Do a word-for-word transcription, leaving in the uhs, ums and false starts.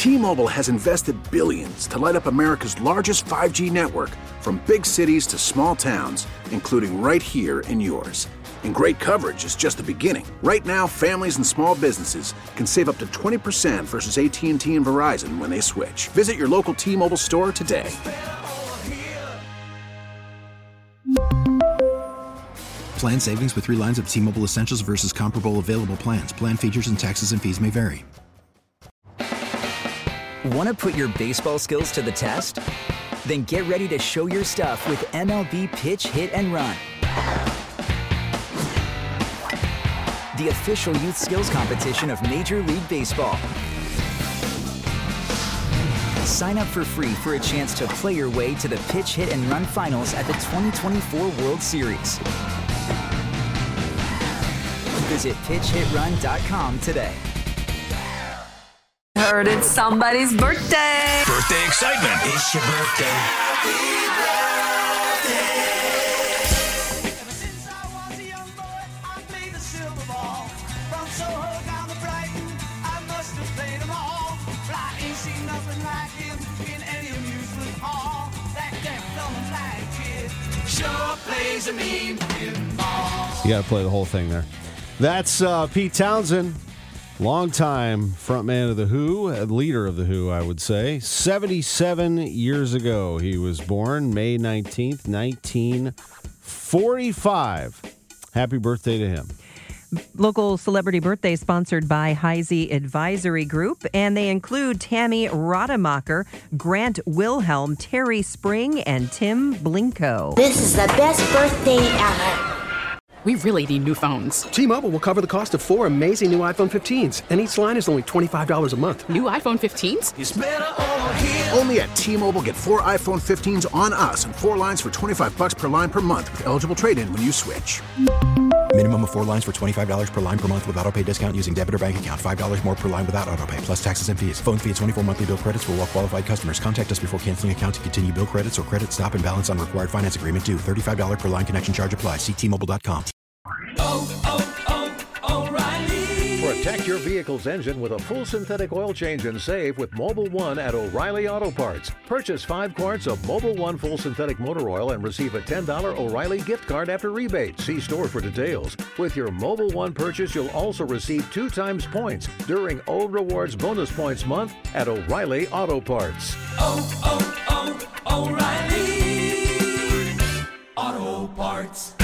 T-Mobile has invested billions to light up America's largest five G network, from big cities to small towns, including right here in yours. And great coverage is just the beginning. Right now, families and small businesses can save up to twenty percent versus A T and T and Verizon when they switch. Visit your local T-Mobile store today. Plan savings with three lines of T-Mobile Essentials versus comparable available plans. Plan features and taxes and fees may vary. Want to put your baseball skills to the test? Then get ready to show your stuff with M L B Pitch, Hit, and Run. The official youth skills competition of Major League Baseball. Sign up for free for a chance to play your way to the Pitch, Hit, and Run finals at the twenty twenty-four World Series. Visit pitch hit run dot com today. Heard it's somebody's birthday. Birthday excitement. It's your birthday. Happy birthday. Ever since I was a young boy, I played the silver ball. From Soho down to Brighton, I must have played them all. But I ain't seen nothing like him in any amusement hall. That deaf, dumb, and blind kid sure plays a mean pinball. You got to play the whole thing there. That's uh, Pete Townsend, longtime frontman of The Who, leader of The Who, I would say. seventy-seven years ago, he was born, May nineteenth, nineteen forty-five. Happy birthday to him. Local celebrity birthday sponsored by Heisey Advisory Group, and they include Tammy Rademacher, Grant Wilhelm, Terry Spring, and Tim Blinko. This is the best birthday ever. We really need new phones. T-Mobile will cover the cost of four amazing new iPhone fifteens, and each line is only twenty-five dollars a month. New iPhone fifteens? It's better over here. Only at T-Mobile, get four iPhone fifteens on us and four lines for twenty-five bucks per line per month with eligible trade-in when you switch. Minimum of four lines for twenty-five dollars per line per month with autopay discount using debit or bank account. five dollars more per line without autopay, plus taxes and fees. Phone fee at twenty-four monthly bill credits for well-qualified customers. Contact us before canceling account to continue bill credits or credit stop and balance on required finance agreement due. thirty-five dollars per line connection charge applies. See T Mobile dot com. Oh, oh, oh, O'Reilly. Protect your vehicle's engine with a full synthetic oil change and save with Mobil one at O'Reilly Auto Parts. Purchase five quarts of Mobil one full synthetic motor oil and receive a ten dollars O'Reilly gift card after rebate. See store for details. With your Mobil one purchase, you'll also receive two times points during O Rewards Bonus Points Month at O'Reilly Auto Parts. Oh, oh, oh, O'Reilly Auto Parts.